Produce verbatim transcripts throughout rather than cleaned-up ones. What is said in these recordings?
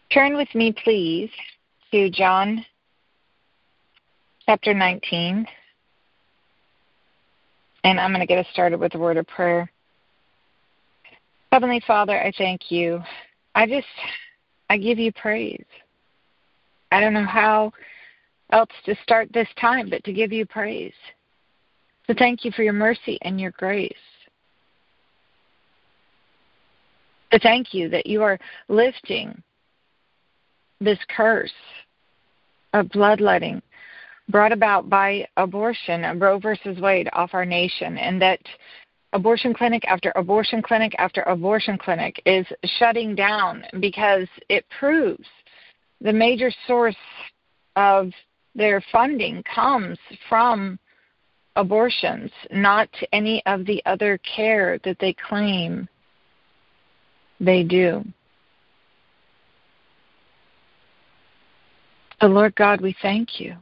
Turn with me, please, to John chapter nineteen. And I'm going to get us started with a word of prayer. Heavenly Father, I thank you. I just, I give you praise. I don't know how else to start this time but to give you praise. So thank you for your mercy and your grace. So thank you that you are lifting this curse of bloodletting brought about by abortion, Roe versus Wade, off our nation, and that abortion clinic after abortion clinic after abortion clinic is shutting down because it proves the major source of their funding comes from abortions, not any of the other care that they claim they do. So, Lord God, we thank you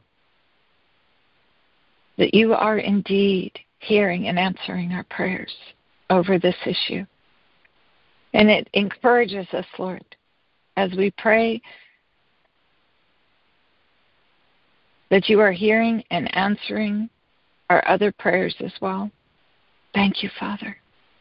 that you are indeed hearing and answering our prayers over this issue. And it encourages us, Lord, as we pray that you are hearing and answering our other prayers as well. Thank you, Father.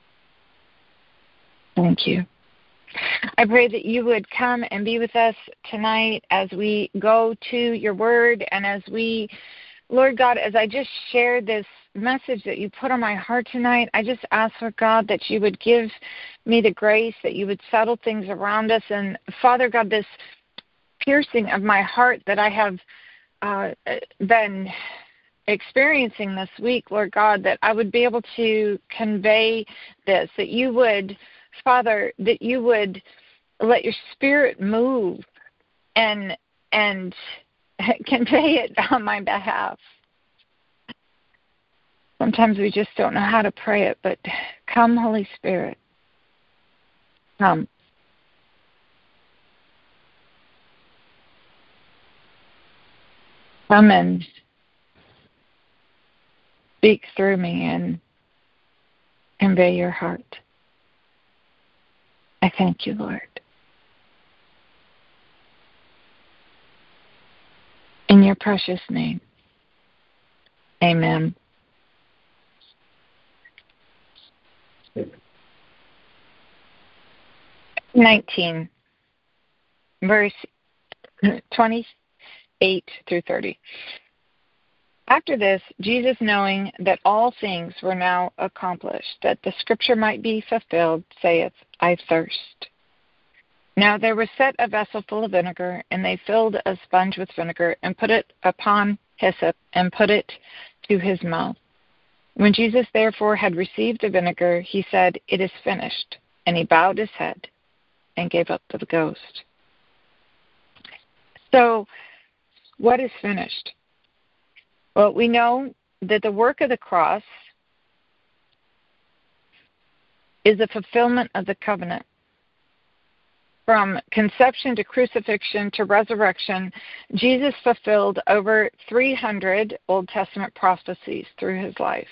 Thank you. I pray that you would come and be with us tonight as we go to your word and as we, Lord God, as I just shared this message that you put on my heart tonight, I just ask, Lord God, that you would give me the grace, that you would settle things around us. And Father God, this piercing of my heart that I have uh, been experiencing this week, Lord God, that I would be able to convey this, that you would, Father, that you would let your spirit move and and convey it on my behalf. Sometimes we just don't know how to pray it, but come, Holy Spirit, come. Come and speak through me and convey your heart. I thank you, Lord. In your precious name, amen. nineteen, verse twenty-eight through thirty. After this, Jesus, knowing that all things were now accomplished, that the scripture might be fulfilled, saith, I thirst. Now there was set a vessel full of vinegar, and they filled a sponge with vinegar, and put it upon hyssop, and put it to his mouth. When Jesus therefore had received the vinegar, he said, It is finished. And he bowed his head and gave up the ghost. So, what is finished? Well, we know that the work of the cross is a fulfillment of the covenant. From conception to crucifixion to resurrection, Jesus fulfilled over three hundred Old Testament prophecies through his life.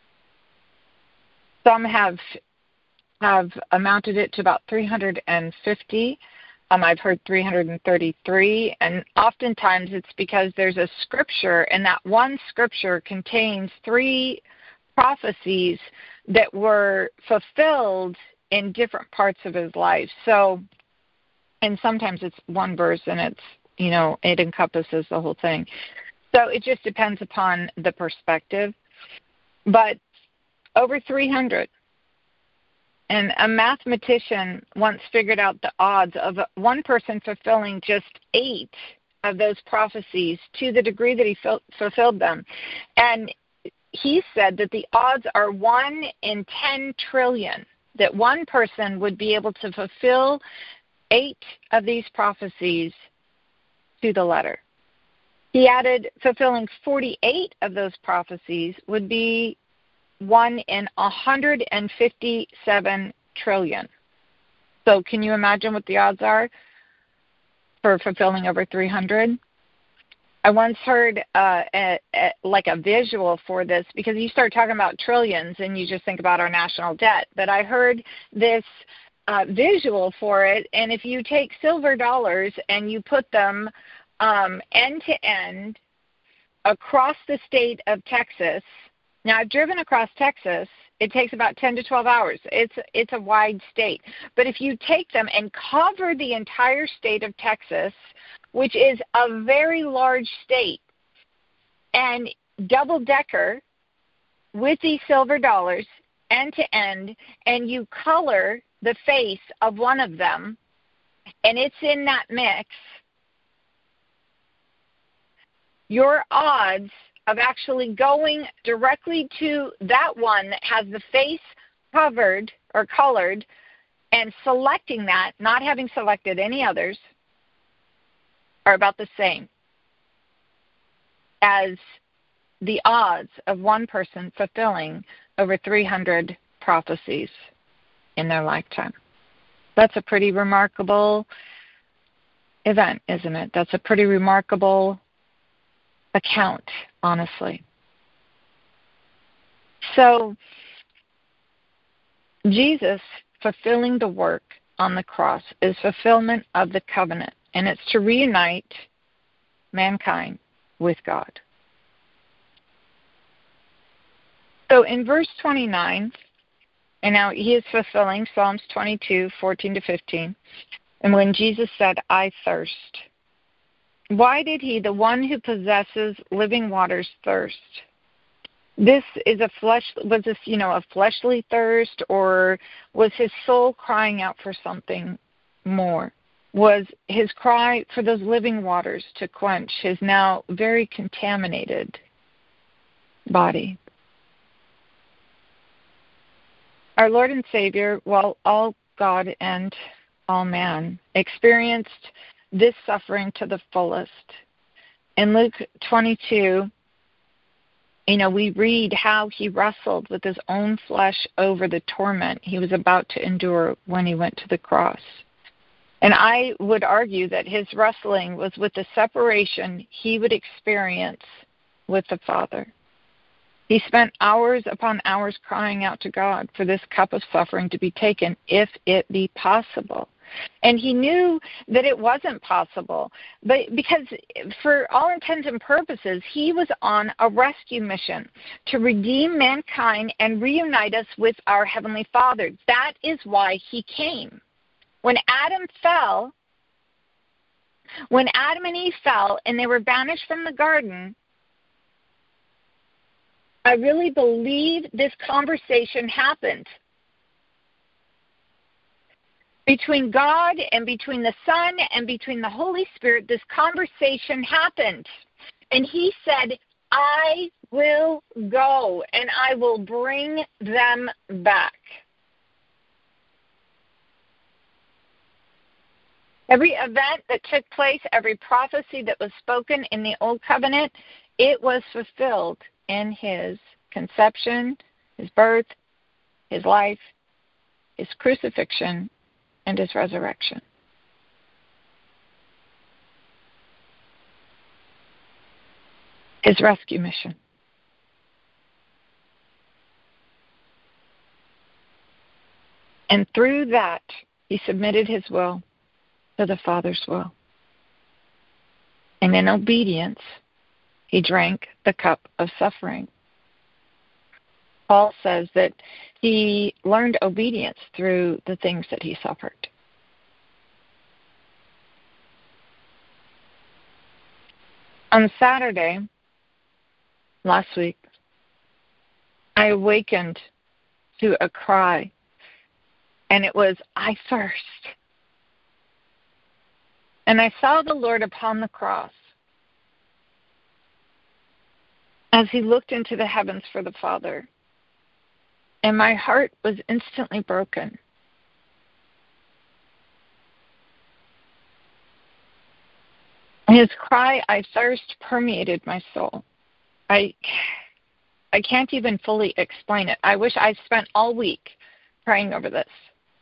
Some have have amounted it to about three hundred fifty. Um, I've heard three hundred thirty-three, and oftentimes it's because there's a scripture, and that one scripture contains three prophecies that were fulfilled in different parts of his life. So, and sometimes it's one verse, and it's, you know, it encompasses the whole thing. So it just depends upon the perspective. But over three hundred. And a mathematician once figured out the odds of one person fulfilling just eight of those prophecies to the degree that he fulfilled them. And he said that the odds are one in ten trillion that one person would be able to fulfill eight of these prophecies to the letter. He added fulfilling forty-eight of those prophecies would be one in one hundred fifty-seven trillion. So can you imagine what the odds are for fulfilling over three hundred? I once heard uh, a, a, like a visual for this, because you start talking about trillions and you just think about our national debt. But I heard this uh, visual for it. And if you take silver dollars and you put them um, end to end across the state of Texas, now I've driven across Texas. It takes about ten to twelve hours. It's it's a wide state. But if you take them and cover the entire state of Texas, which is a very large state, and double-decker with these silver dollars end to end, and you color the face of one of them, and it's in that mix, your odds of actually going directly to that one that has the face covered or colored and selecting that, not having selected any others, are about the same as the odds of one person fulfilling over three hundred prophecies in their lifetime. That's a pretty remarkable event, isn't it? That's a pretty remarkable account, honestly. So, Jesus fulfilling the work on the cross is fulfillment of the covenant, and it's to reunite mankind with God. So in verse twenty-nine, and now he is fulfilling Psalms twenty-two, fourteen to fifteen, and when Jesus said, I thirst, why did he, the one who possesses living waters, thirst? This is a flesh, was this, you know, a fleshly thirst, or was his soul crying out for something more? Was his cry for those living waters to quench his now very contaminated body? Our Lord and Savior, well, all God and all man, experienced this suffering to the fullest. In Luke twenty-two, you know, we read how he wrestled with his own flesh over the torment he was about to endure when he went to the cross. And I would argue that his wrestling was with the separation he would experience with the Father. He spent hours upon hours crying out to God for this cup of suffering to be taken, if it be possible. And he knew that it wasn't possible, but because for all intents and purposes, he was on a rescue mission to redeem mankind and reunite us with our Heavenly Father. That is why he came. When Adam fell, when Adam and Eve fell and they were banished from the garden, I really believe this conversation happened between God and between the Son and between the Holy Spirit. This conversation happened. And he said, I will go and I will bring them back. Every event that took place, every prophecy that was spoken in the Old Covenant, it was fulfilled in his conception, his birth, his life, his crucifixion, and his resurrection. His rescue mission. And through that, he submitted his will to the Father's will. And in obedience, he drank the cup of suffering. Paul says that he learned obedience through the things that he suffered. On Saturday, last week, I awakened to a cry, and it was, I thirst. And I saw the Lord upon the cross as he looked into the heavens for the Father. And my heart was instantly broken. His cry, I thirst, permeated my soul. I, I can't even fully explain it. I wish I spent all week praying over this.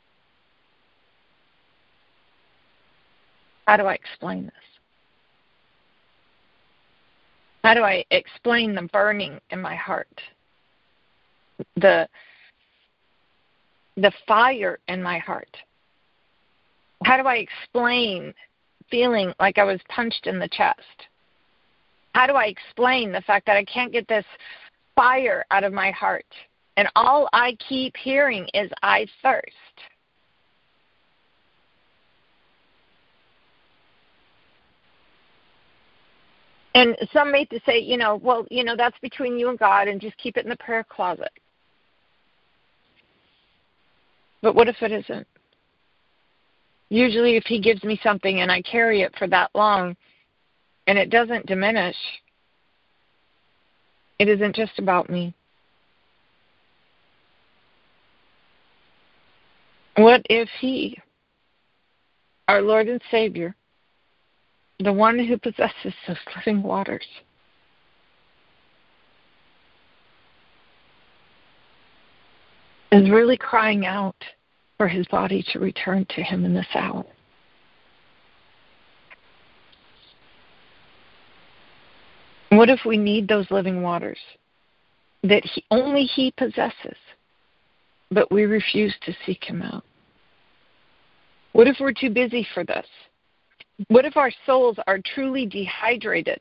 How do I explain this? How do I explain the burning in my heart? The, the fire in my heart How do I explain feeling like I was punched in the chest? How do I explain the fact that I can't get this fire out of my heart? And all I keep hearing is, I thirst. And some may say, you know, well, you know, that's between you and God, and just keep it in the prayer closet. But what if it isn't? Usually if he gives me something and I carry it for that long and it doesn't diminish, it isn't just about me. What if he, our Lord and Savior, the one who possesses those living waters, is really crying out for his body to return to him in this hour? What if we need those living waters that he, only he possesses, but we refuse to seek him out? What if we're too busy for this? What if our souls are truly dehydrated?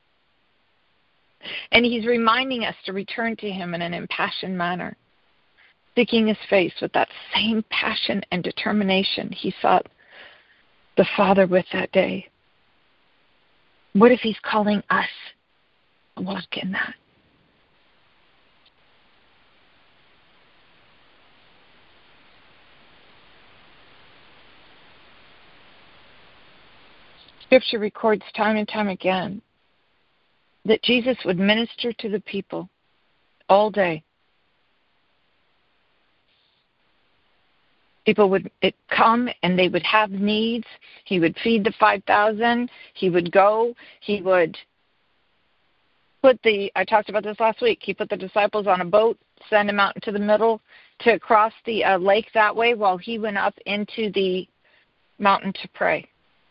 And he's reminding us to return to him in an impassioned manner, seeking his face with that same passion and determination he sought the Father with that day. What if he's calling us to walk in that? Scripture records time and time again that Jesus would minister to the people all day. People would come and they would have needs. He would feed the five thousand. He would go. He would put the, I talked about this last week, he put the disciples on a boat, send them out into the middle to cross the uh, lake that way while he went up into the mountain to pray.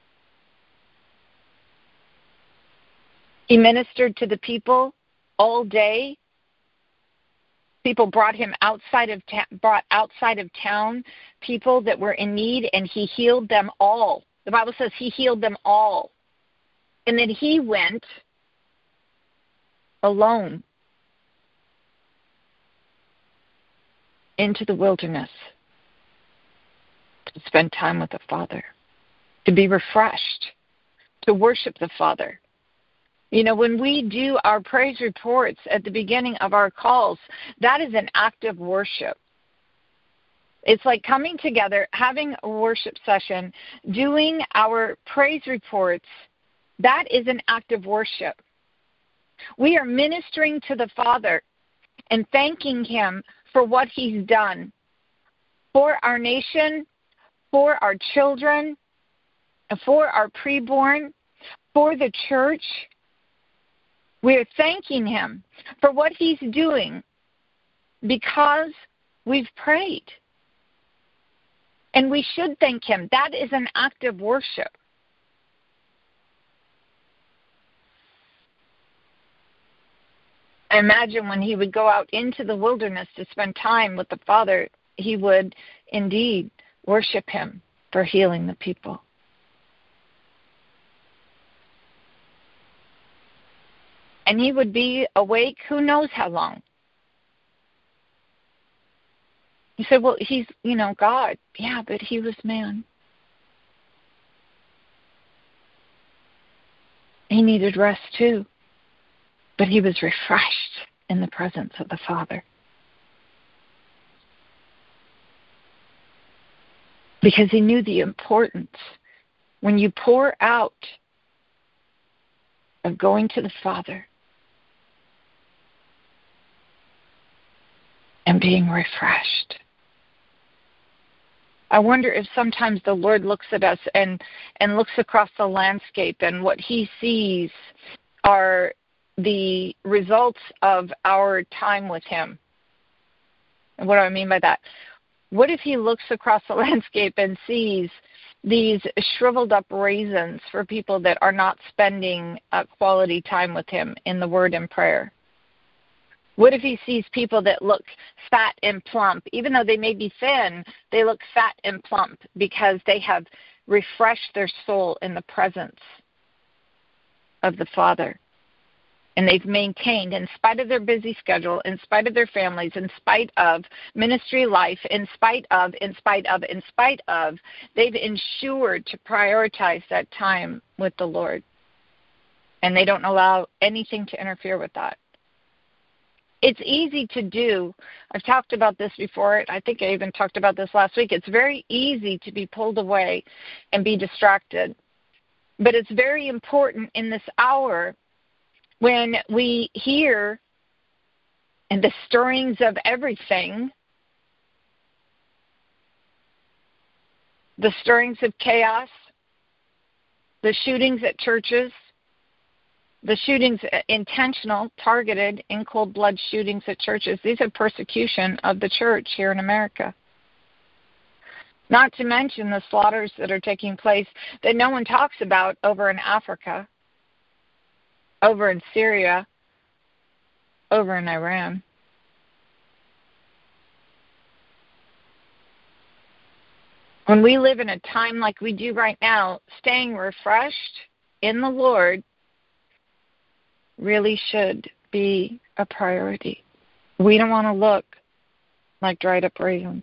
He ministered to the people all day. People brought him outside of ta- brought outside of town people that were in need, and he healed them all. The Bible says he healed them all. And then he went alone into the wilderness to spend time with the Father, to be refreshed, to worship the Father. You know, when we do our praise reports at the beginning of our calls, that is an act of worship. It's like coming together, having a worship session, doing our praise reports. That is an act of worship. We are ministering to the Father and thanking him for what he's done for our nation, for our children, for our preborn, for the church. We're thanking him for what he's doing because we've prayed. And we should thank him. That is an act of worship. I imagine when he would go out into the wilderness to spend time with the Father, he would indeed worship him for healing the people. And he would be awake who knows how long. You said, well, he's, you know, God. Yeah, but he was man. He needed rest too. But he was refreshed in the presence of the Father. Because he knew the importance when you pour out of going to the Father and being refreshed. I wonder if sometimes the Lord looks at us and, and looks across the landscape, and what he sees are the results of our time with him. And what do I mean by that? What if he looks across the landscape and sees these shriveled up raisins for people that are not spending uh, quality time with him in the Word and prayer? What if he sees people that look fat and plump? Even though they may be thin, they look fat and plump because they have refresh their soul in the presence of the Father. And they've maintained, in spite of their busy schedule, in spite of their families, in spite of ministry life, in spite of, in spite of, in spite of, they've ensured to prioritize that time with the Lord. And they don't allow anything to interfere with that. It's easy to do. I've talked about this before. I think I even talked about this last week. It's very easy to be pulled away and be distracted. But it's very important in this hour when we hear the stirrings of everything, the stirrings of chaos, the shootings at churches, the shootings, intentional, targeted, in cold blood shootings at churches. These are persecution of the church here in America. Not to mention the slaughters that are taking place that no one talks about over in Africa, over in Syria, over in Iran. When we live in a time like we do right now, staying refreshed in the Lord really should be a priority. We don't want to look like dried up raisins.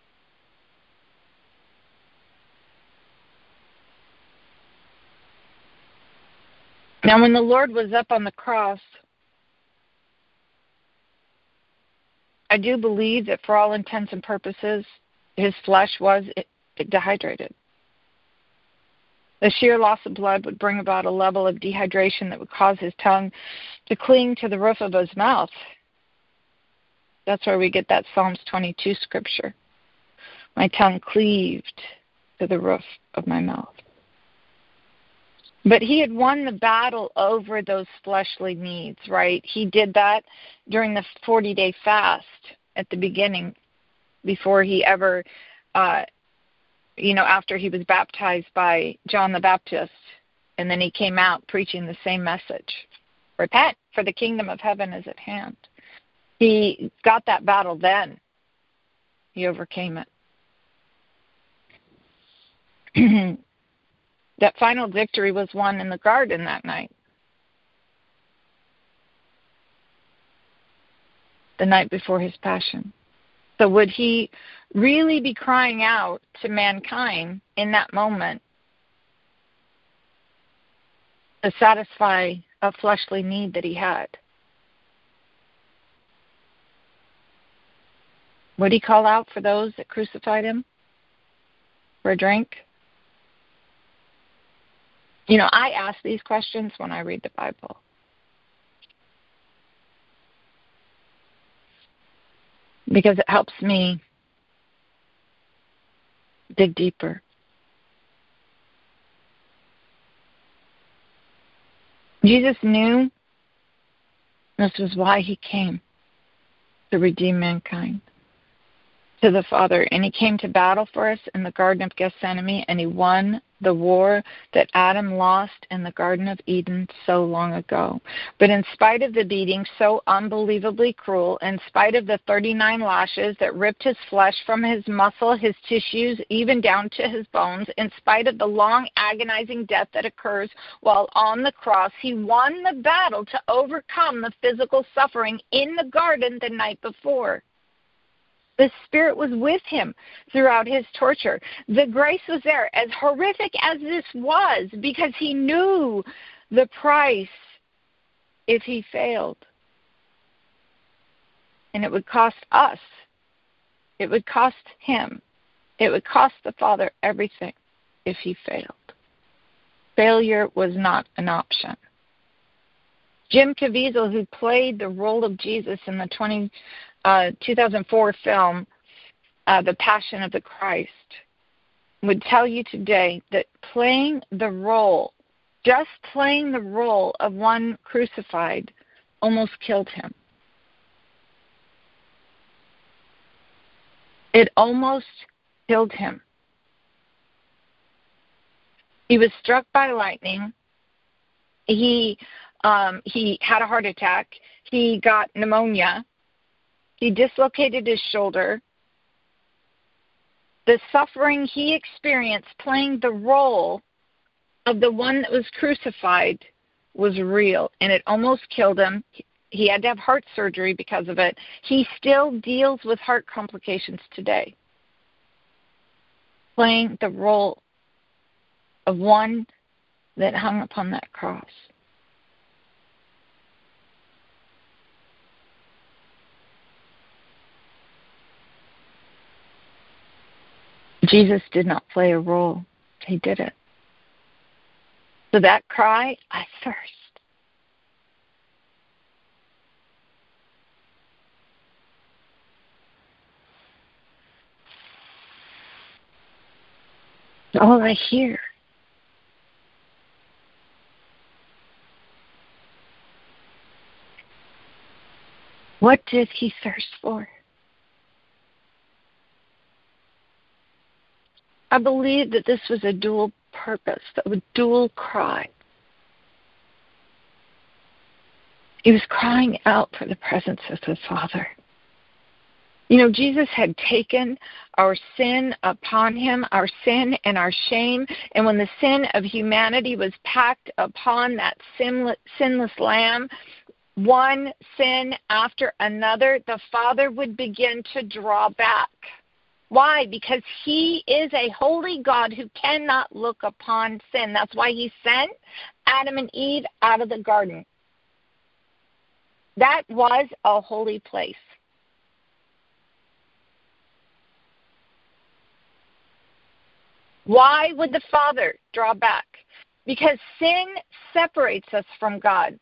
Now, when the Lord was up on the cross, I do believe that for all intents and purposes, his flesh was dehydrated. The sheer loss of blood would bring about a level of dehydration that would cause his tongue to cling to the roof of his mouth. That's where we get that Psalms twenty-two scripture. My tongue cleaved to the roof of my mouth. But he had won the battle over those fleshly needs, right? He did that during the forty-day fast at the beginning, before he ever, uh, you know, after he was baptized by John the Baptist, and then he came out preaching the same message. Repent, for the kingdom of heaven is at hand. He got that battle then. He overcame it. That final victory was won in the garden that night. The night before his passion. So would he really be crying out to mankind in that moment to satisfy a fleshly need that he had? Would he call out for those that crucified him for a drink? You know, I ask these questions when I read the Bible. Because it helps me dig deeper. Jesus knew this was why he came, to redeem mankind to the Father. And he came to battle for us in the Garden of Gethsemane, and he won the war that Adam lost in the Garden of Eden so long ago. But in spite of the beating so unbelievably cruel, in spite of the thirty-nine lashes that ripped his flesh from his muscle, his tissues, even down to his bones, in spite of the long agonizing death that occurs while on the cross, he won the battle to overcome the physical suffering in the garden the night before. The Spirit was with him throughout his torture. The grace was there, as horrific as this was, because he knew the price if he failed. And it would cost us. It would cost him. It would cost the Father everything if he failed. Failure was not an option. Jim Caviezel, who played the role of Jesus in the twenty, uh, two thousand four film, uh, The Passion of the Christ, would tell you today that playing the role, just playing the role of one crucified, almost killed him. It almost killed him. He was struck by lightning. He um, he had a heart attack. He got pneumonia. He dislocated his shoulder. The suffering he experienced playing the role of the one that was crucified was real, and it almost killed him. He had to have heart surgery because of it. He still deals with heart complications today, playing the role of one that hung upon that cross. Jesus did not play a role. He did it. So that cry, I thirst. All I hear. What did he thirst for? I believe that this was a dual purpose, a dual cry. He was crying out for the presence of the Father. You know, Jesus had taken our sin upon him, our sin and our shame, and when the sin of humanity was packed upon that sinless, sinless lamb, one sin after another, the Father would begin to draw back. Why? Because he is a holy God who cannot look upon sin. That's why he sent Adam and Eve out of the garden. That was a holy place. Why would the Father draw back? Because sin separates us from God.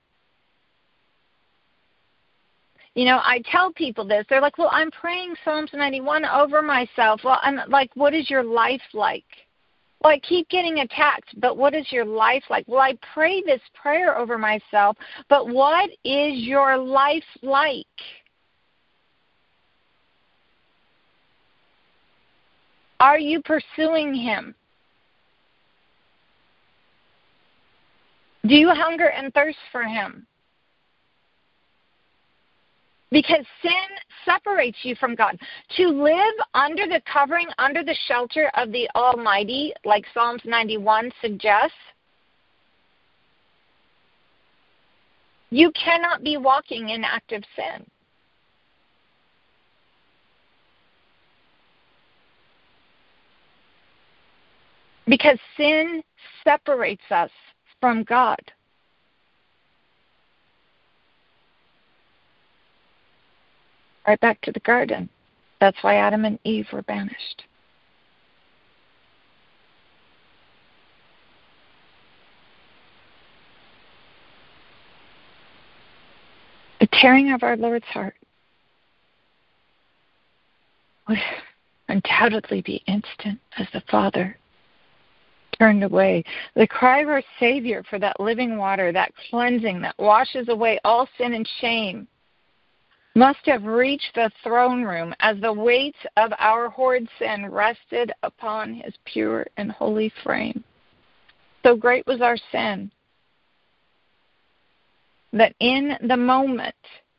You know, I tell people this. They're like, well, I'm praying Psalms ninety-one over myself. Well, I'm like, what is your life like? Well, I keep getting attacked, but what is your life like? Well, I pray this prayer over myself, but what is your life like? Are you pursuing him? Do you hunger and thirst for him? Because sin separates you from God. To live under the covering, under the shelter of the Almighty, like Psalms ninety-one suggests, you cannot be walking in active sin. Because sin separates us from God. Right back to the garden. That's why Adam and Eve were banished. The tearing of our Lord's heart would undoubtedly be instant as the Father turned away. The cry of our Savior for that living water, that cleansing that washes away all sin and shame, must have reached the throne room as the weight of our horrid sin rested upon his pure and holy frame. So great was our sin that in the moment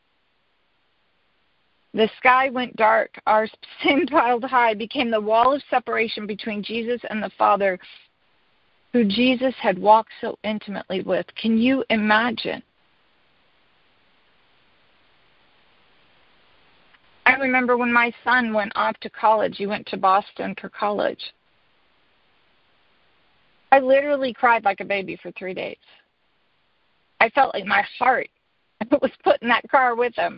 the sky went dark, our sin piled high became the wall of separation between Jesus and the Father, who Jesus had walked so intimately with. Can you imagine? I remember when my son went off to college. He went to Boston for college. I literally cried like a baby for three days. I felt like my heart was put in that car with him.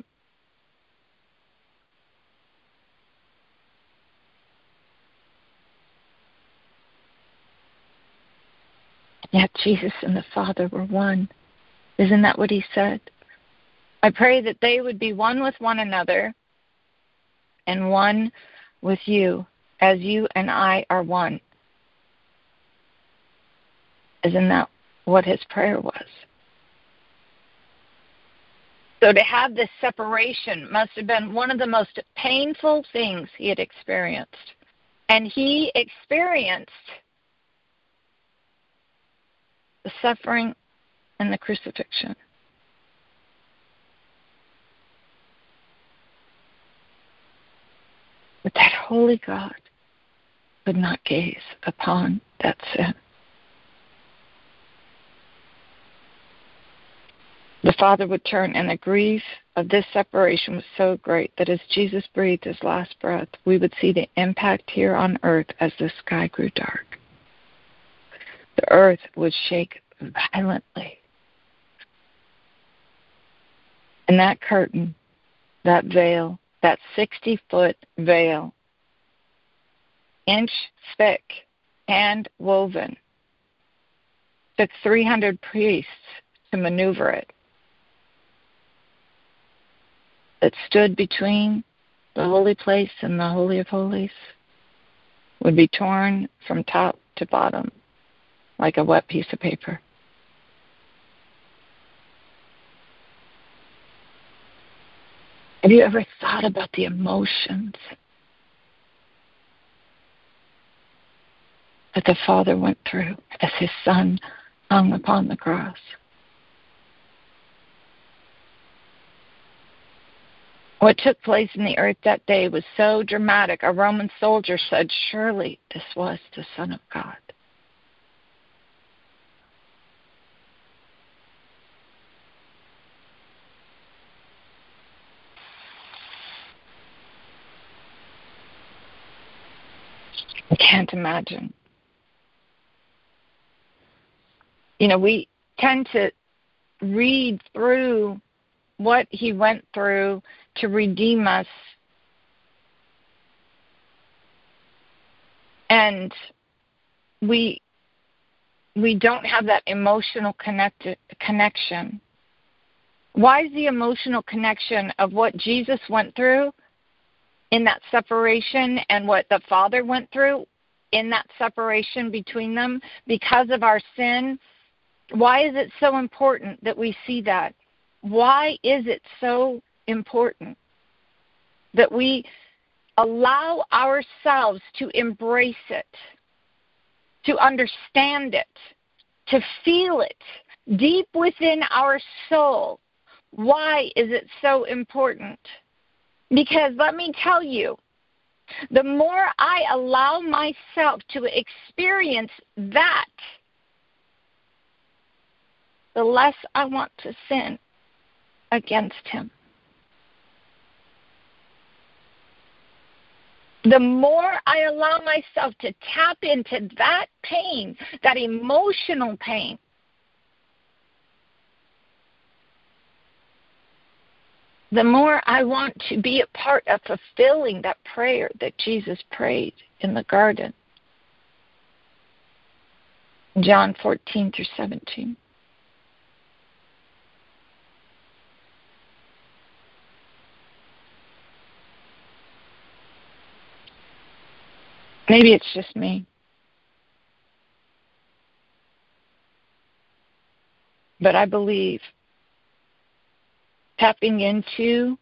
Yet Jesus and the Father were one. Isn't that what he said? I pray that they would be one with one another and one with you, as you and I are one. Isn't that what his prayer was? So to have this separation must have been one of the most painful things he had experienced. And he experienced the suffering and the crucifixion. But that holy God could not gaze upon that sin. The Father would turn, and the grief of this separation was so great that as Jesus breathed his last breath, we would see the impact here on earth as the sky grew dark. The earth would shake violently. And that curtain, that veil, that sixty-foot veil, inch thick, hand woven, took three hundred priests to maneuver it. That stood between the holy place and the Holy of Holies would be torn from top to bottom like a wet piece of paper. Have you ever thought about the emotions that the Father went through as his Son hung upon the cross? What took place in the earth that day was so dramatic, a Roman soldier said, surely this was the Son of God. I can't imagine. You know, we tend to read through what he went through to redeem us. And we we don't have that emotional connect, connection. Why is the emotional connection of what Jesus went through in that separation and what the Father went through in that separation between them because of our sin? Why is it so important that we see that? Why is it so important that we allow ourselves to embrace it, to understand it, to feel it deep within our soul? Why is it so important? Because let me tell you, the more I allow myself to experience that, the less I want to sin against him. The more I allow myself to tap into that pain, that emotional pain, the more I want to be a part of fulfilling that prayer that Jesus prayed in the garden. John fourteen through seventeen. Maybe it's just me. But I believe tapping into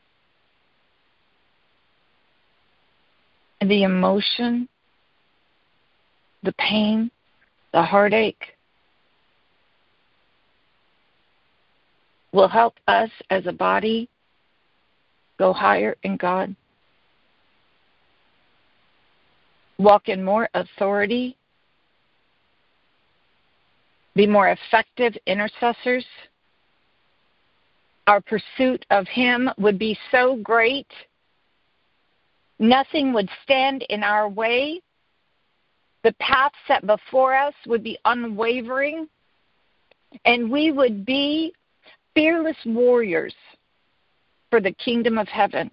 the emotion, the pain, the heartache will help us as a body go higher in God, walk in more authority, be more effective intercessors. Our pursuit of him would be so great, nothing would stand in our way. The path set before us would be unwavering, and we would be fearless warriors for the kingdom of heaven.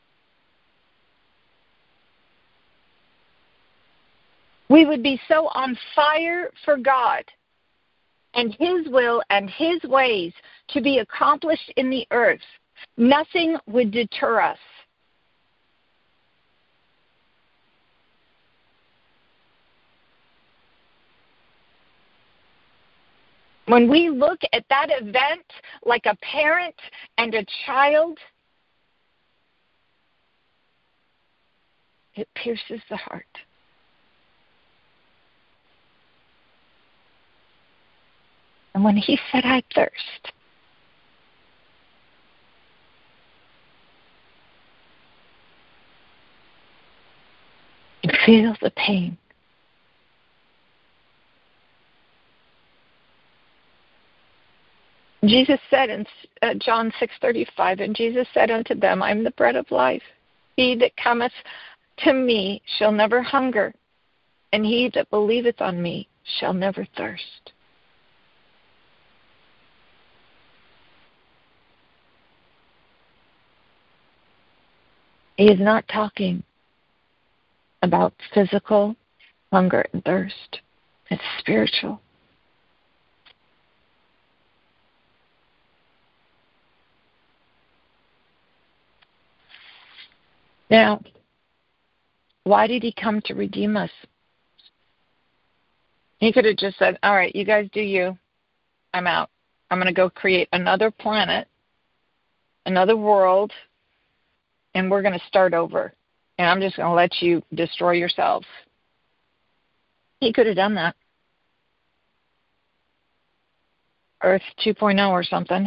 We would be so on fire for God and his will and his ways to be accomplished in the earth. Nothing would deter us. When we look at that event like a parent and a child, it pierces the heart. And when he said, I thirst, it Feel the pain. Jesus said in uh, John six thirty-five, and Jesus said unto them, I am the bread of life. He that cometh to me shall never hunger, and he that believeth on me shall never thirst. He is not talking about physical hunger and thirst. It's spiritual. Now, why did he come to redeem us? He could have just said, all right, you guys do you. I'm out. I'm going to go create another planet, another world, and we're going to start over. And I'm just going to let you destroy yourselves. He could have done that. Earth two point oh or something.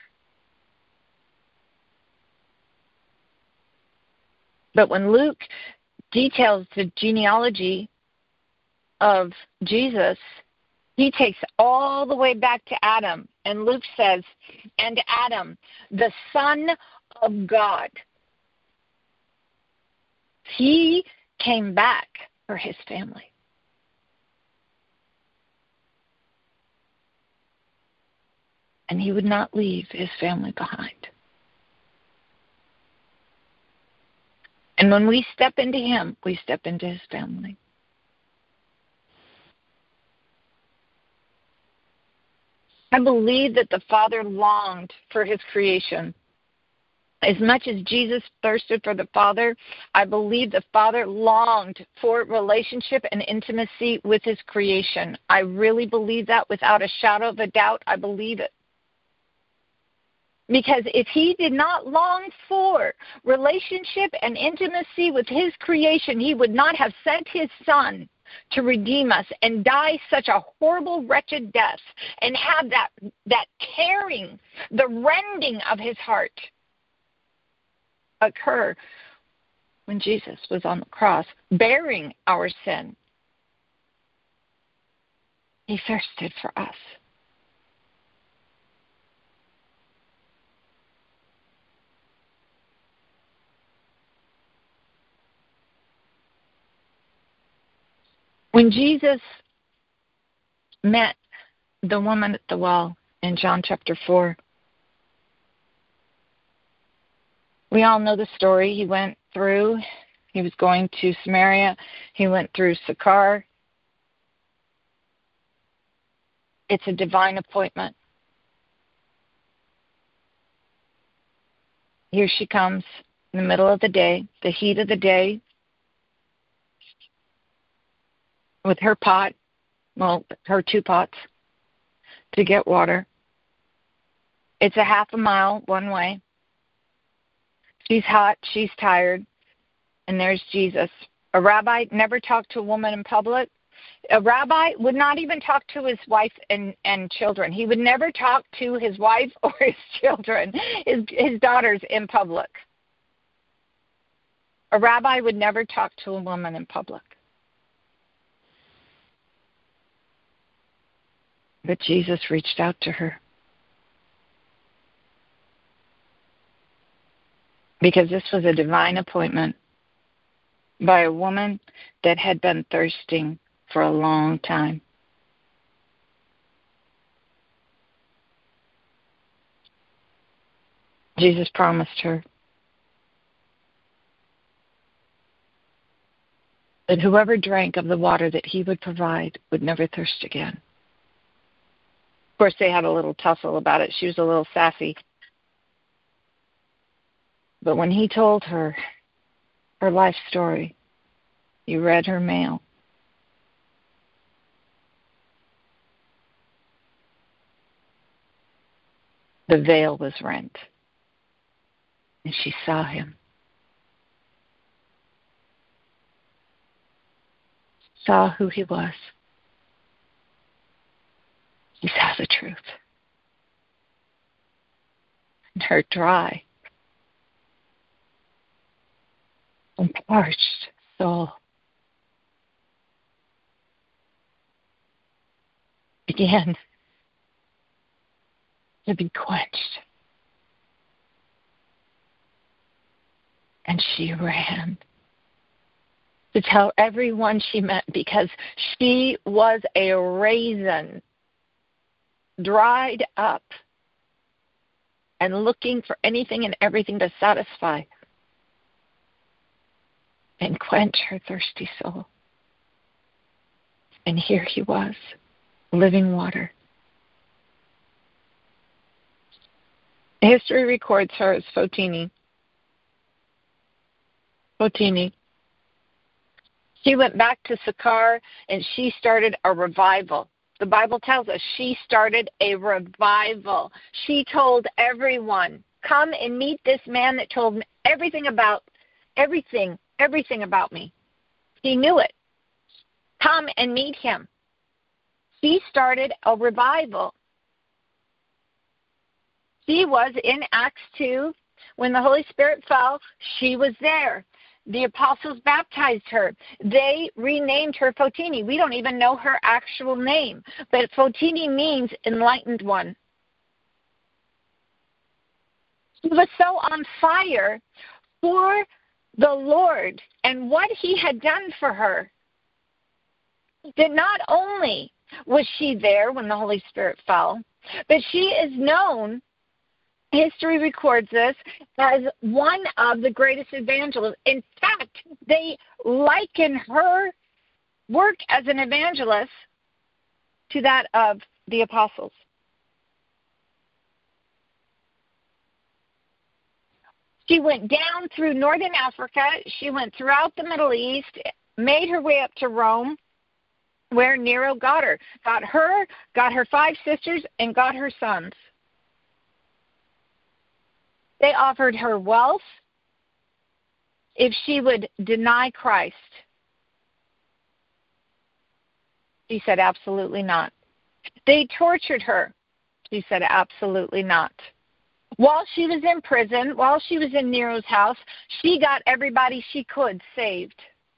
But when Luke details the genealogy of Jesus, he takes all the way back to Adam. And Luke says, and Adam, the son of God. He came back for his family. And he would not leave his family behind. And when we step into him, we step into his family. I believe that the Father longed for his creation. As much as Jesus thirsted for the Father, I believe the Father longed for relationship and intimacy with his creation. I really believe that without a shadow of a doubt. I believe it. Because if he did not long for relationship and intimacy with his creation, he would not have sent his son to redeem us and die such a horrible, wretched death and have that, that tearing, the rending of his heart occur when Jesus was on the cross, bearing our sin. He thirsted for us. When Jesus met the woman at the well in John chapter four, we all know the story. He went through, he was going to Samaria, he went through Sychar. It's a divine appointment. Here she comes in the middle of the day, the heat of the day, with her pot, well, her two pots, to get water. It's a half a mile one way. She's hot, she's tired, and there's Jesus. A rabbi never talked to a woman in public. A rabbi would not even talk to his wife and, and children. He would never talk to his wife or his children, his, his daughters in public. A rabbi would never talk to a woman in public. But Jesus reached out to her. Because this was a divine appointment by a woman that had been thirsting for a long time. Jesus promised her that whoever drank of the water that he would provide would never thirst again. Of course, they had a little tussle about it. She was a little sassy. But when he told her her life story, he read her mail. The veil was rent, and she saw him. Saw who he was. He saw the truth. And her dry and parched soul began to be quenched. And she ran to tell everyone she met, because she was a raisin, dried up, and looking for anything and everything to satisfy and quench her thirsty soul. And here he was, living water. History records her as Fotini. Fotini. She went back to Sychar and she started a revival. The Bible tells us she started a revival. She told everyone, come and meet this man that told me everything about, everything, everything about me. He knew it. Come and meet him. She started a revival. She was in Acts two. When the Holy Spirit fell, she was there. The apostles baptized her. They renamed her Fotini. We don't even know her actual name, but Fotini means enlightened one. She was so on fire for the Lord and what he had done for her that not only was she there when the Holy Spirit fell, but she is known, history records this, as one of the greatest evangelists. In fact, they liken her work as an evangelist to that of the apostles. She went down through northern Africa. She went throughout the Middle East, made her way up to Rome, where Nero got her. Got her, got her five sisters, and got her sons. They offered her wealth if she would deny Christ. She said, absolutely not. They tortured her. She said, absolutely not. While she was in prison, while she was in Nero's house, she got everybody she could saved.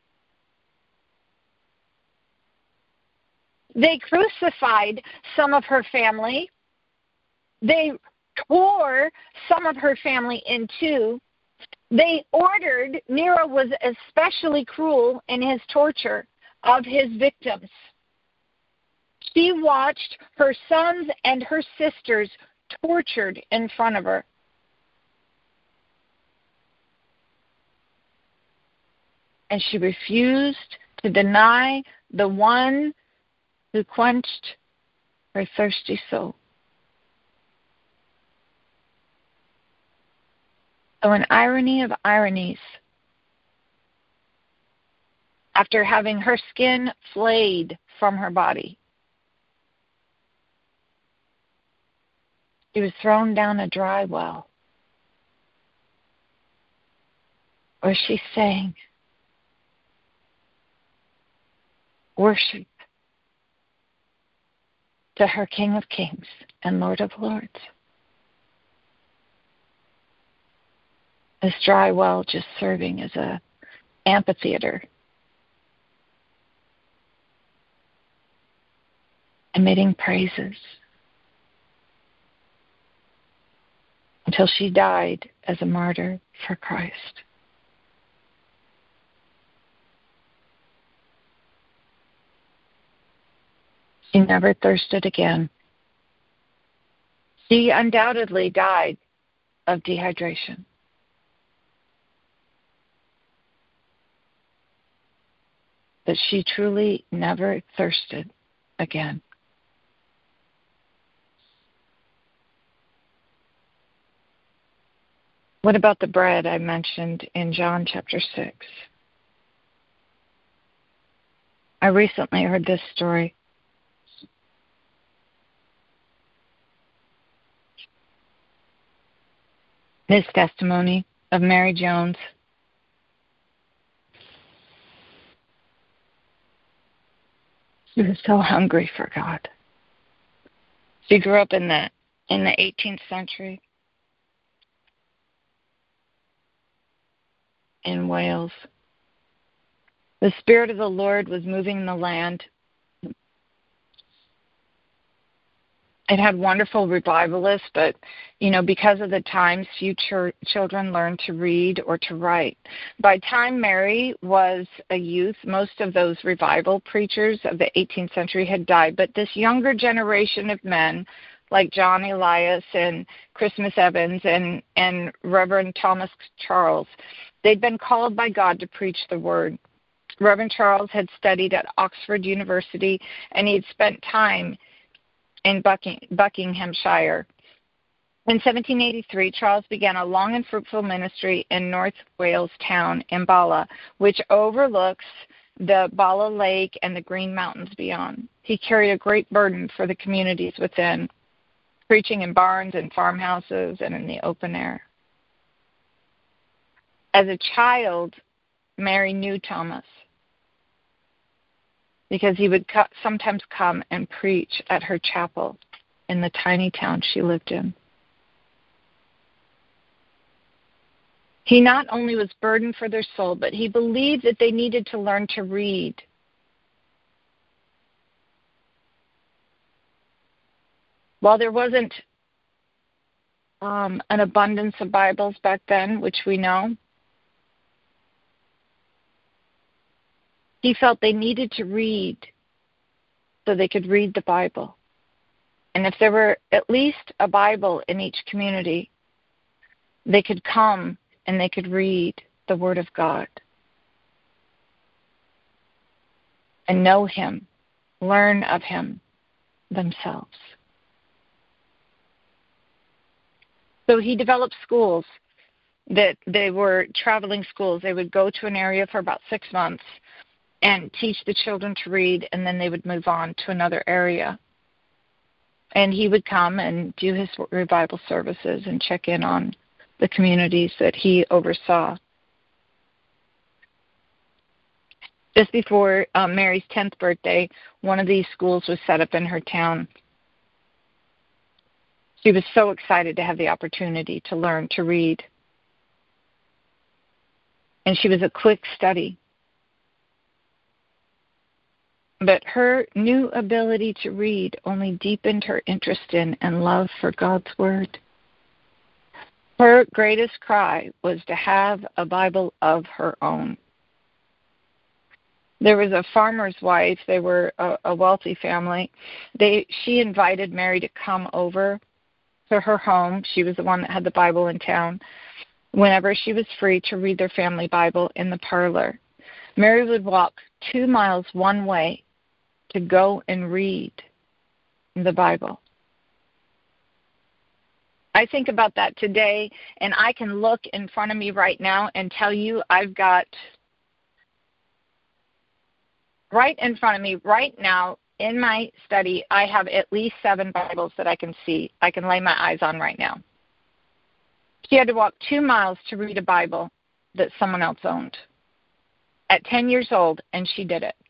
They crucified some of her family. They tore some of her family in two. They ordered, Nero was especially cruel in his torture of his victims. She watched her sons and her sisters tortured in front of her. And she refused to deny the one who quenched her thirsty soul. So an irony of ironies, after having her skin flayed from her body, she was thrown down a dry well, where she sang worship to her King of Kings and Lord of Lords. This dry well just serving as a amphitheater, emitting praises until she died as a martyr for Christ. She never thirsted again. She undoubtedly died of dehydration. But she truly never thirsted again. What about the bread I mentioned in John chapter six? I recently heard this story. This testimony of Mary Jones. She was so hungry for God. She grew up in the in the eighteenth century in Wales. The Spirit of the Lord was moving the land. It had wonderful revivalists, but, you know, because of the times, few ch- children learned to read or to write. By the time Mary was a youth, most of those revival preachers of the eighteenth century had died. But this younger generation of men, like John Elias and Christmas Evans and, and Reverend Thomas Charles, they'd been called by God to preach the word. Reverend Charles had studied at Oxford University, and he'd spent time in Bucking, Buckinghamshire. In seventeen eighty-three, Charles began a long and fruitful ministry in North Wales town, Imbala, which overlooks the Bala Lake and the Green Mountains beyond. He carried a great burden for the communities within, preaching in barns and farmhouses and in the open air. As a child, Mary knew Thomas, because he would co- sometimes come and preach at her chapel in the tiny town she lived in. He not only was burdened for their soul, but he believed that they needed to learn to read. While there wasn't um, an abundance of Bibles back then, which we know, he felt they needed to read so they could read the Bible. And if there were at least a Bible in each community, they could come and they could read the Word of God and know Him, learn of Him themselves. So he developed schools that they were traveling schools. They would go to an area for about six months and teach the children to read, and then they would move on to another area. And he would come and do his revival services and check in on the communities that he oversaw. Just before um, Mary's tenth birthday, one of these schools was set up in her town. She was so excited to have the opportunity to learn to read. And she was a quick study. But her new ability to read only deepened her interest in and love for God's Word. Her greatest cry was to have a Bible of her own. There was a farmer's wife. They were a, a wealthy family. They, she invited Mary to come over to her home. She was the one that had the Bible in town. Whenever she was free to read their family Bible in the parlor, Mary would walk two miles one way to go and read the Bible. I think about that today, and I can look in front of me right now and tell you I've got right in front of me right now in my study, I have at least seven Bibles that I can see, I can lay my eyes on right now. She had to walk two miles to read a Bible that someone else owned at ten years old, and she did it.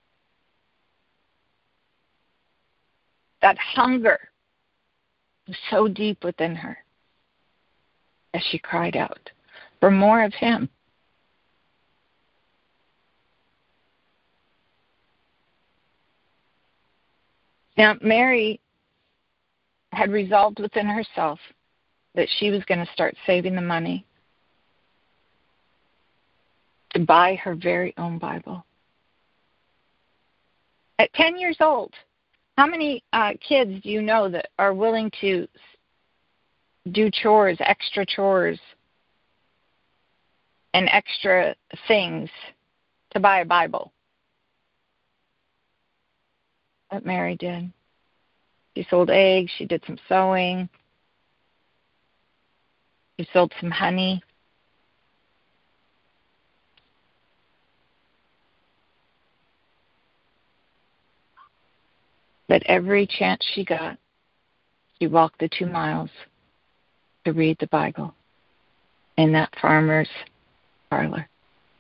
That hunger was so deep within her as she cried out for more of Him. Now, Mary had resolved within herself that she was going to start saving the money to buy her very own Bible. At ten years old, how many uh, kids do you know that are willing to do chores, extra chores, and extra things to buy a Bible? What Mary did. She sold eggs. She did some sewing. She sold some honey. But every chance she got, she walked the two miles to read the Bible in that farmer's parlor.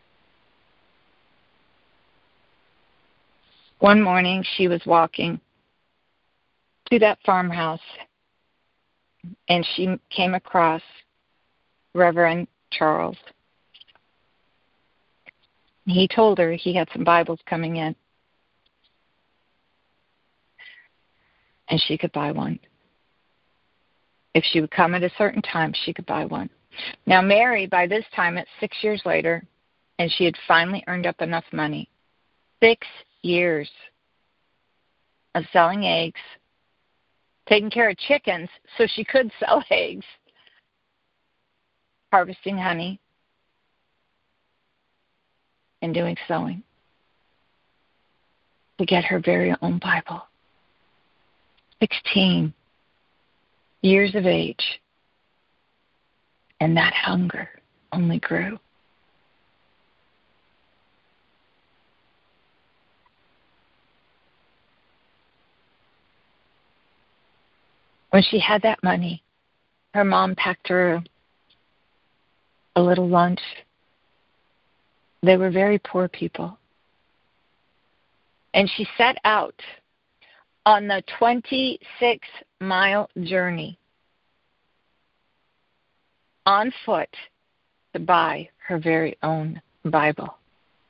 One morning, she was walking to that farmhouse, and she came across Reverend Charles. He told her he had some Bibles coming in. and she could buy one. If she would come at a certain time, she could buy one. Now, Mary, by this time, it's six years later, and she had finally earned up enough money. Six years of selling eggs, taking care of chickens so she could sell eggs, harvesting honey, and doing sewing to get her very own Bible. Sixteen years of age, and that hunger only grew. When she had that money, her mom packed her a little lunch. They were very poor people. And she set out on the twenty-six mile journey on foot to buy her very own Bible.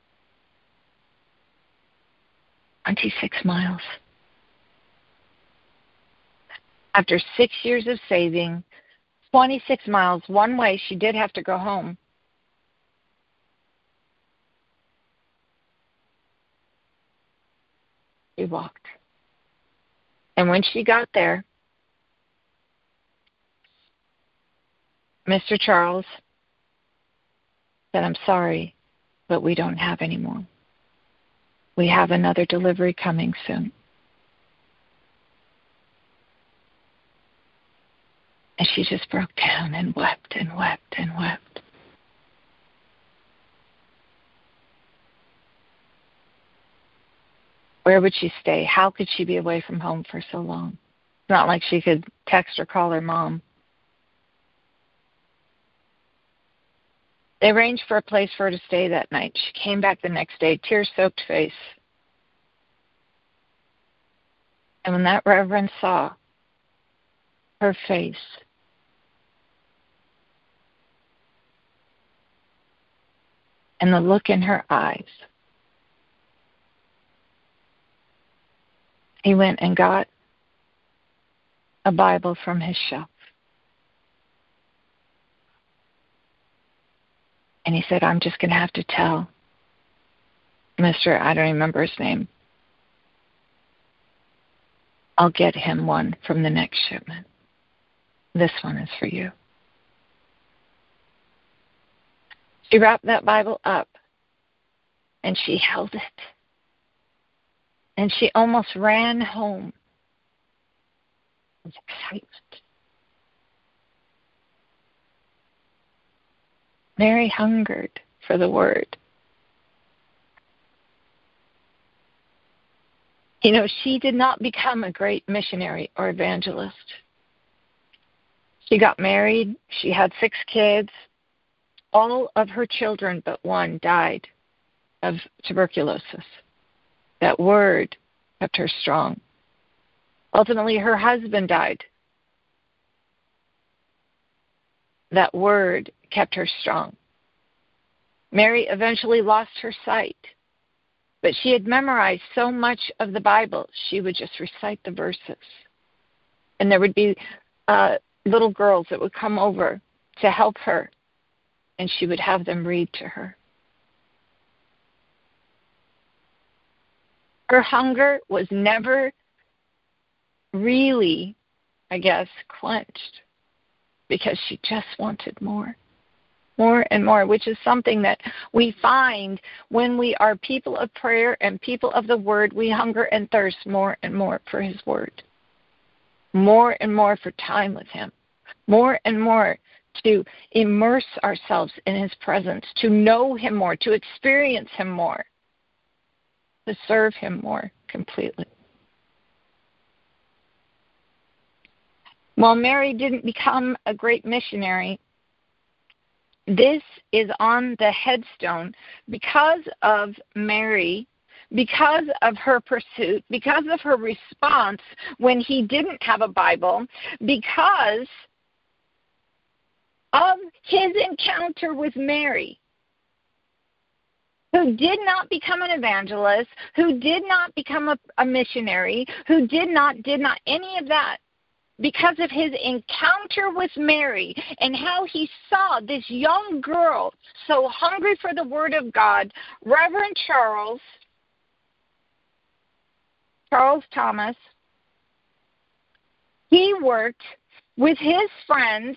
twenty-six miles. After six years of saving, twenty-six miles one way, she did have to go home. She walked. And when she got there, Mister Charles said, "I'm sorry, but we don't have any more. We have another delivery coming soon." And she just broke down and wept and wept and wept. Where would she stay? How could she be away from home for so long? It's not like she could text or call her mom. They arranged for a place for her to stay that night. She came back the next day, tear-soaked face. And when that reverend saw her face, and the look in her eyes, he went and got a Bible from his shelf. And he said, "I'm just going to have to tell Mister I don't remember his name. I'll get him one from the next shipment. This one is for you." She wrapped that Bible up, and she held it. And she almost ran home with excitement. Mary hungered for the Word. You know, she did not become a great missionary or evangelist. She got married. She had six kids. All of her children but one died of tuberculosis. That Word kept her strong. Ultimately, her husband died. That Word kept her strong. Mary eventually lost her sight, but she had memorized so much of the Bible, she would just recite the verses. And there would be uh, little girls that would come over to help her, and she would have them read to her. Her hunger was never really, I guess, quenched, because she just wanted more, more and more, which is something that we find when we are people of prayer and people of the Word. We hunger and thirst more and more for His Word, more and more for time with Him, more and more to immerse ourselves in His presence, to know Him more, to experience Him more, to serve Him more completely. While Mary didn't become a great missionary, this is on the headstone because of Mary, because of her pursuit, because of her response when he didn't have a Bible, because of his encounter with Mary. who did not become an evangelist, who did not become a, a missionary, who did not, did not, any of that, because of his encounter with Mary and how he saw this young girl so hungry for the Word of God, Reverend Charles, Charles Thomas, he worked with his friends,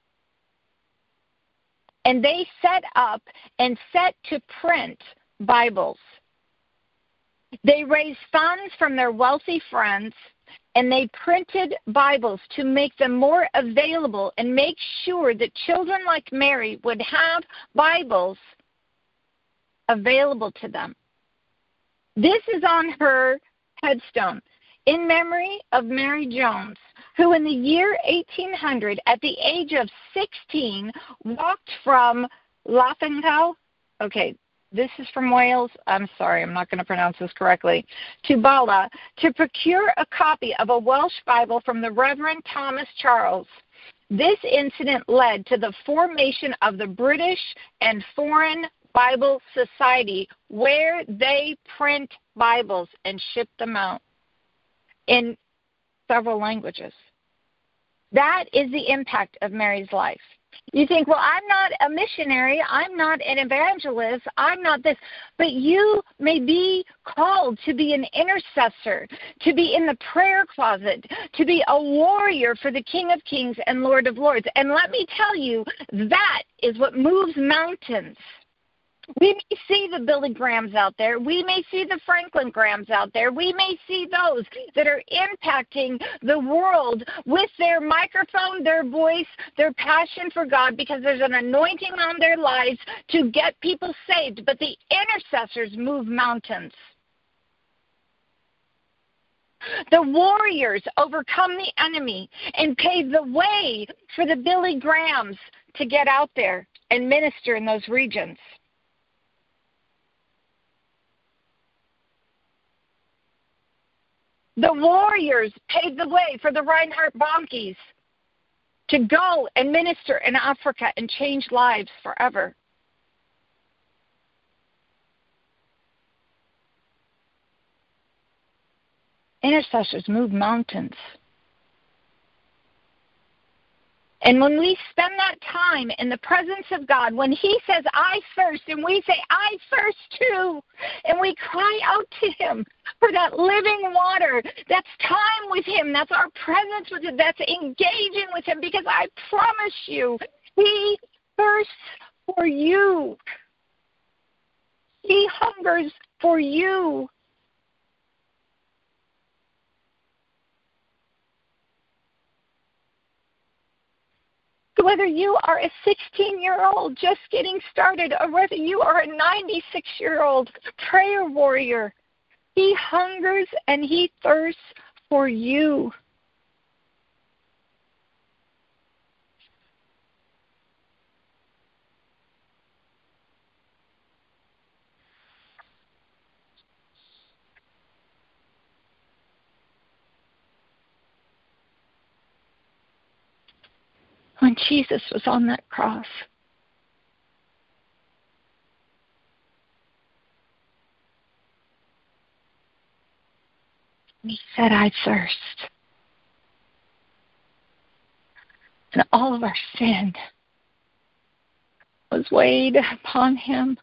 and they set up and set to print Bibles. They raised funds from their wealthy friends, and they printed Bibles to make them more available and make sure that children like Mary would have Bibles available to them. This is on her headstone, in memory of Mary Jones, who in the year eighteen hundred, at the age of sixteen, walked from Llafangao, okay, this is from Wales, I'm sorry, I'm not going to pronounce this correctly, to Bala, to procure a copy of a Welsh Bible from the Reverend Thomas Charles. This incident led to the formation of the British and Foreign Bible Society, where they print Bibles and ship them out in several languages. That is the impact of Mary's life. You think, well, I'm not a missionary, I'm not an evangelist, I'm not this, but you may be called to be an intercessor, to be in the prayer closet, to be a warrior for the King of Kings and Lord of Lords. And let me tell you, that is what moves mountains. We may see the Billy Grahams out there. We may see the Franklin Grahams out there. We may see those that are impacting the world with their microphone, their voice, their passion for God, because there's an anointing on their lives to get people saved. But the intercessors move mountains. The warriors overcome the enemy and pave the way for the Billy Grahams to get out there and minister in those regions. The warriors paved the way for the Reinhard Bonnke's to go and minister in Africa and change lives forever. Intercessors move mountains. And when we spend that time in the presence of God, when He says, I thirst, and we say, I thirst too, and we cry out to Him for that living water, that's time with Him, that's our presence with Him, that's engaging with Him, because I promise you, He thirsts for you. He hungers for you. Whether you are a sixteen-year-old just getting started or whether you are a ninety-six-year-old prayer warrior, He hungers and He thirsts for you. When Jesus was on that cross, He said, I thirst. And all of our sin was weighed upon Him.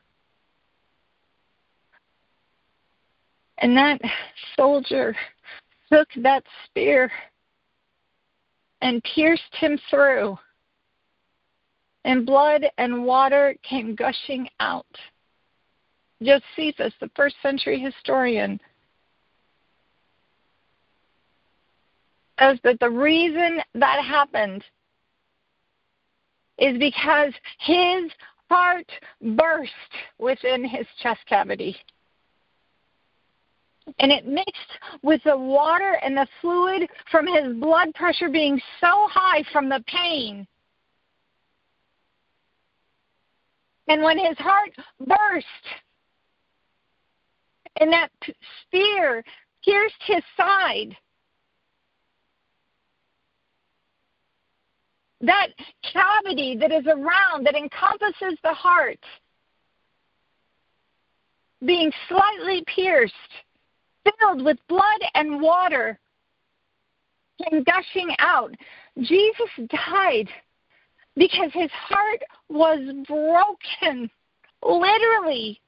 And that soldier took that spear and pierced Him through. And blood and water came gushing out. Josephus, the first century historian, says that the reason that happened is because his heart burst within his chest cavity. And it mixed with the water and the fluid from his blood pressure being so high from the pain. And when his heart burst and that spear pierced his side, that cavity that is around, that encompasses the heart, being slightly pierced, filled with blood and water, and gushing out. Jesus died because his heart was broken, literally.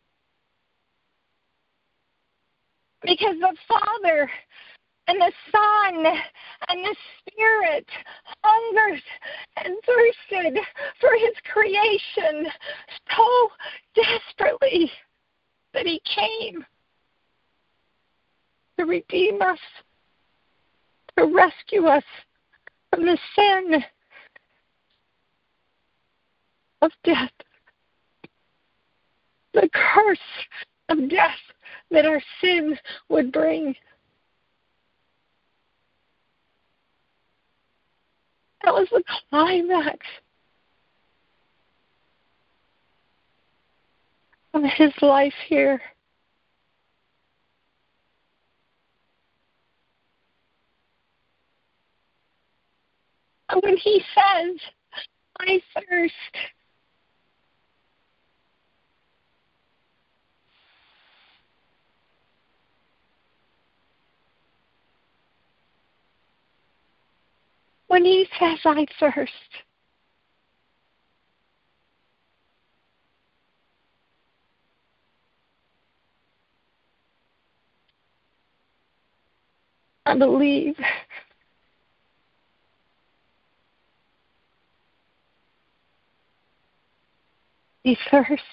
Because the Father and the Son and the Spirit hungered and thirsted for his creation so desperately that he came to redeem us, to rescue us from the sin of death, the curse of death that our sin would bring. That was the climax of his life here. And when he says, I thirst, when he says, I thirst, I believe he thirsts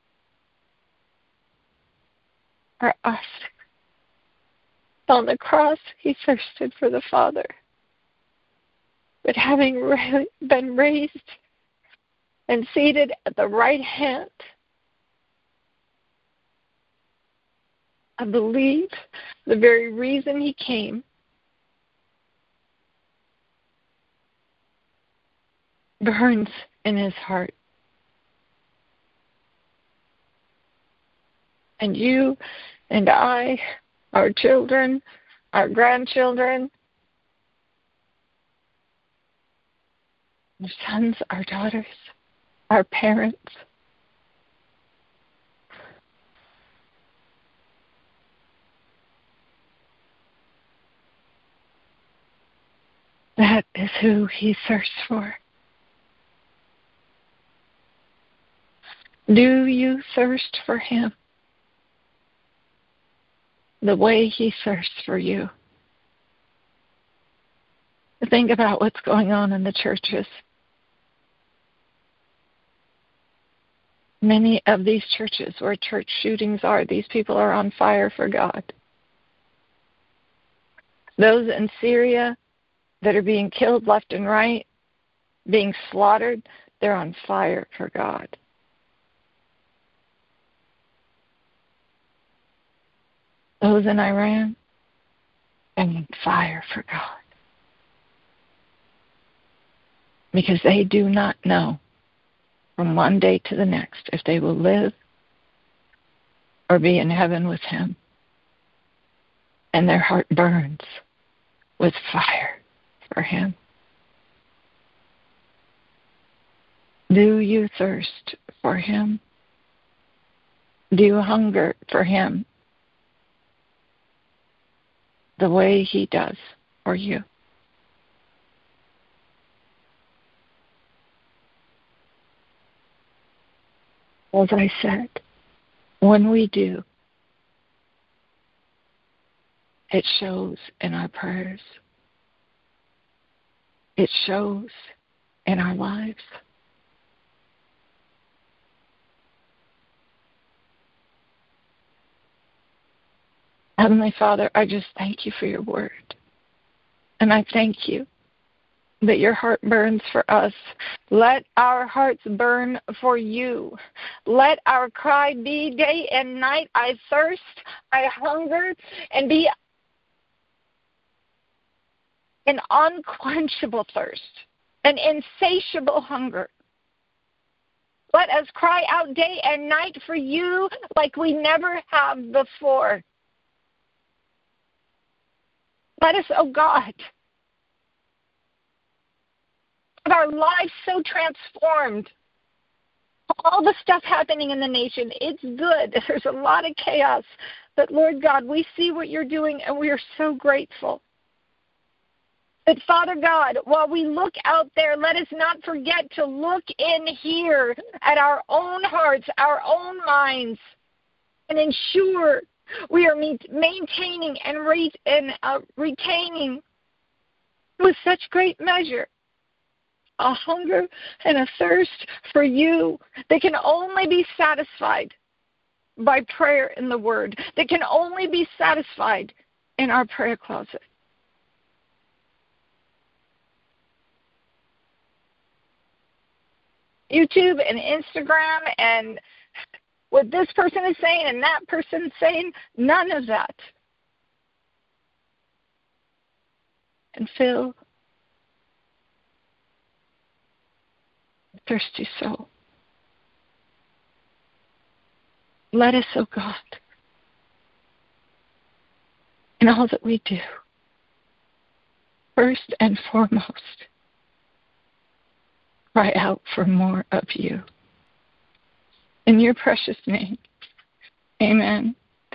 for us. On the cross, he thirsted for the Father. But having ra- been raised and seated at the right hand, I believe the very reason he came burns in his heart. And you and I, our children, our grandchildren, our sons, our daughters, our parents, that is who he thirsts for. Do you thirst for him the way he thirsts for you? Think about what's going on in the churches. Many of these churches where church shootings are, these people are on fire for God. Those in Syria that are being killed left and right, being slaughtered, they're on fire for God. Those in Iran, are on fire for God. Because they do not know from one day to the next if they will live or be in heaven with him. And their heart burns with fire for him. Do you thirst for him? Do you hunger for him the way he does for you? As I said, when we do, it shows in our prayers. It shows in our lives. Heavenly Father, I just thank you for your word. And I thank you that your heart burns for us. Let our hearts burn for you. Let our cry be day and night, I thirst, I hunger, and be an unquenchable thirst, an insatiable hunger. Let us cry out day and night for you like we never have before. Let us, oh God, have our lives so transformed, all the stuff happening in the nation. It's good. There's a lot of chaos. But, Lord God, we see what you're doing, and we are so grateful. But, Father God, while we look out there, let us not forget to look in here at our own hearts, our own minds, and ensure we are maintaining and, re- and uh, retaining with such great measure a hunger and a thirst for you that can only be satisfied by prayer in the Word, that can only be satisfied in our prayer closet. YouTube and Instagram and what this person is saying and that person is saying, none of that. And fill a thirsty soul. Let us, oh God, in all that we do, first and foremost, cry out for more of you. In your precious name, amen.